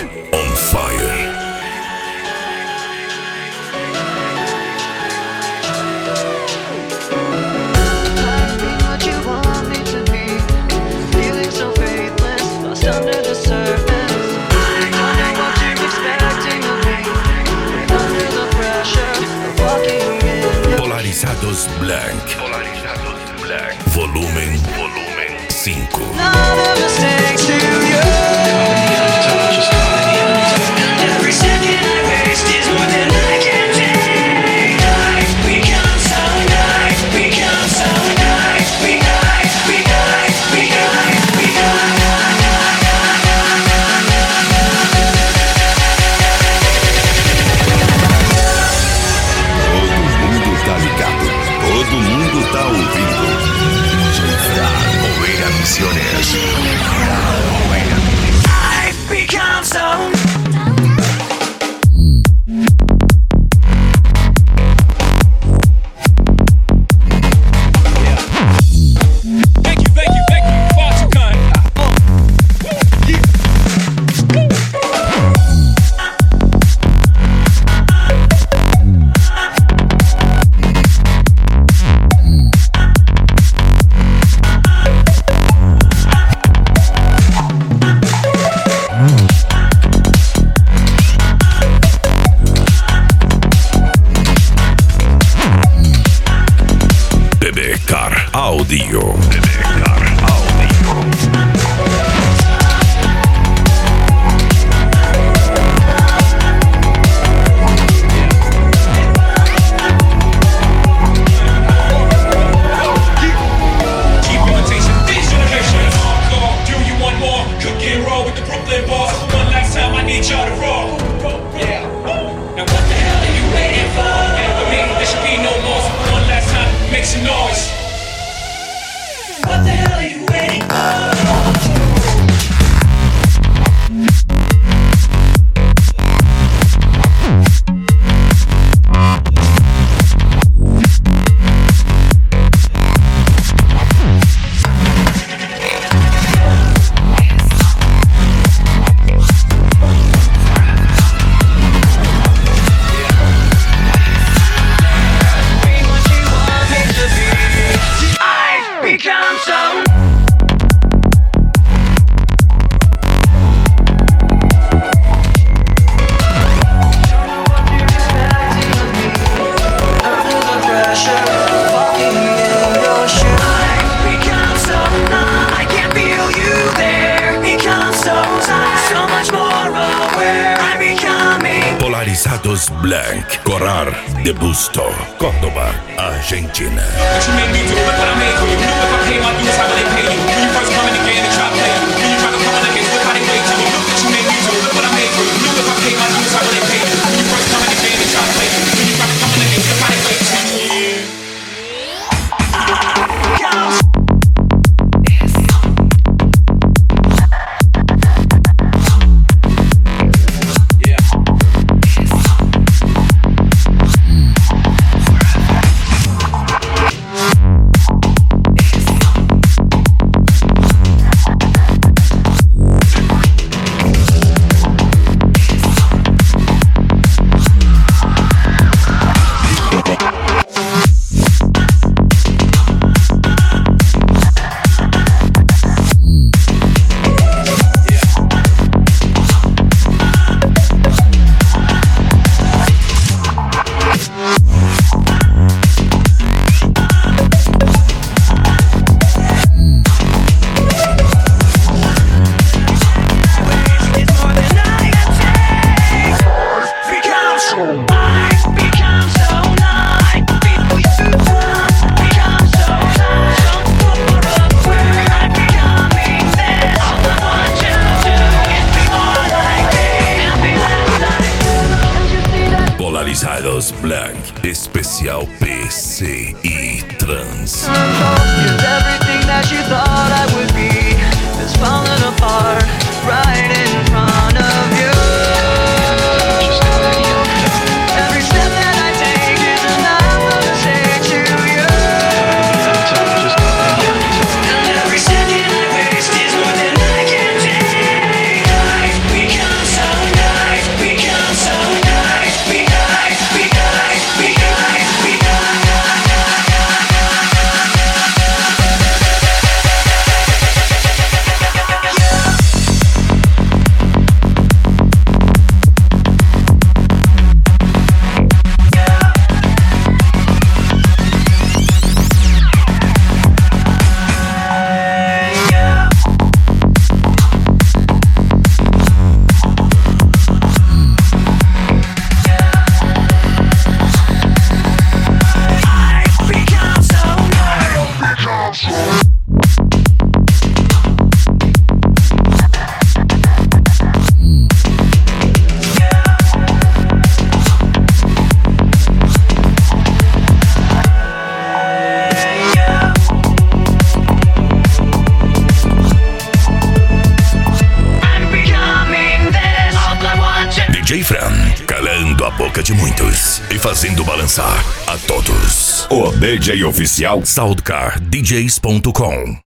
on fire. Polarizados Blank. Volumen 5. Every second I waste is more than I can take. I've become so nice, become so nice. We die, we die, we die, we die. Todo mundo tá ligado, todo mundo tá ouvindo. Mover a Misiones. I've become so. Audio. Polarizados Blank, Corrar de Busto, Córdoba, Argentina. Polarizados Blank, especial PC e Trans. Everything that you thought I would be is falling apart right in front of you. Every step that I take is an I wanna say to you. And every second I waste is more than I can take. I've become so DJ Fran, calando a boca de muitos e fazendo balançar a todos. O DJ oficial SoundcarDJs.com.